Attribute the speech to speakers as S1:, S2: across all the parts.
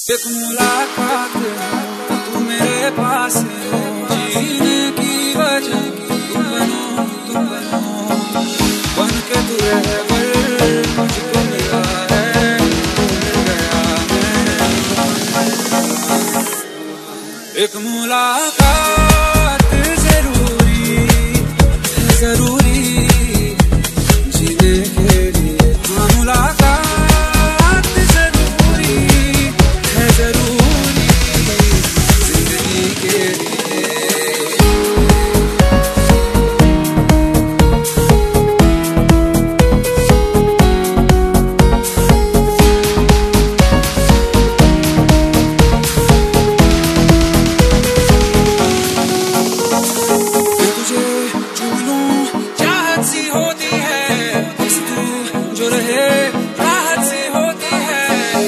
S1: एक मुलाकात तू मेरे पास है, जीने की वजह तुम बनो बन के तू रहबर मुझको मिला है, तू मिल गया मैं। एक मुलाकात जरूरी जीने के लिए, हाँ मुलाकात जरूरी है, जरूरी जिंदगी के लिए। तुझे छू लूं चाहत सी होती है, बस तू जो रहे राहत सी होती है।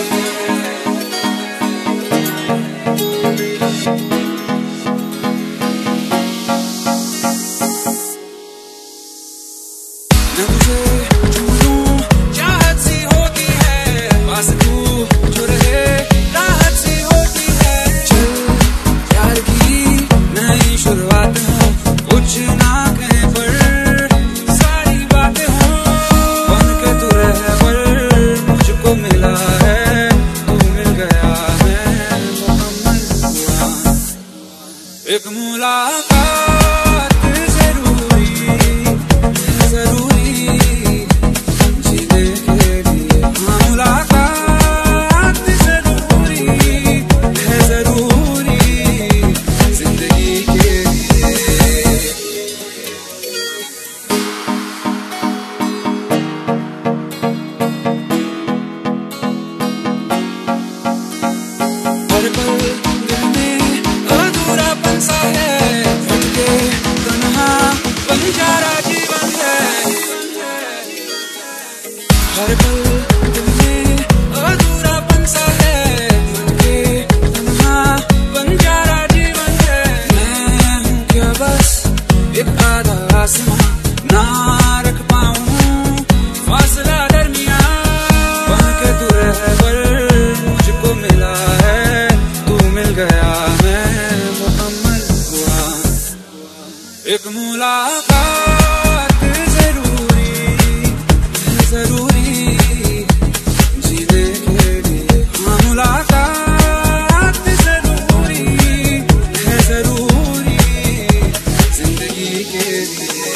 S1: मैं तुझे छू लूं चाहत सी होती है, बस तू जो रहे राहत सी होती है। चल प्यार की नई शुरुआत हो, कुछ ना कहे पर सारी बातें हो, बन के तू रहबर मुझको मिला है, तू मिल गया मैं मुकम्मल हुआ। एक मुलाकात जरूरी जीने के लिए, हाँ मुलाकात जरूरी है, जरूरी जिंदगी के लिए। हर पल दिल में अधूरापन सा है, भटके तन्हा बंजारा जीवन है। हर पल दिल में अधूरापन सा है, भटके तन्हा बंजारा जीवन है। मैं हूँ क्या बस एक आधा आसमां, ना रख पाऊँ फासला दरमियां, बन के तू रहबर मुझको मिला है, तू मिल गया मैं मुकम्मल हुआ। एक मुलाकात जरूरी जीने के लिए, हाँ मुलाकात जरूरी है, जरूरी जिंदगी के लिए।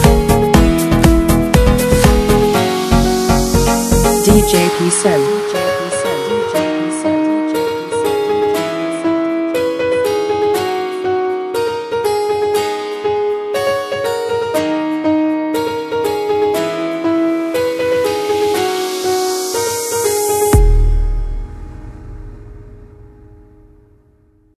S2: DJ P7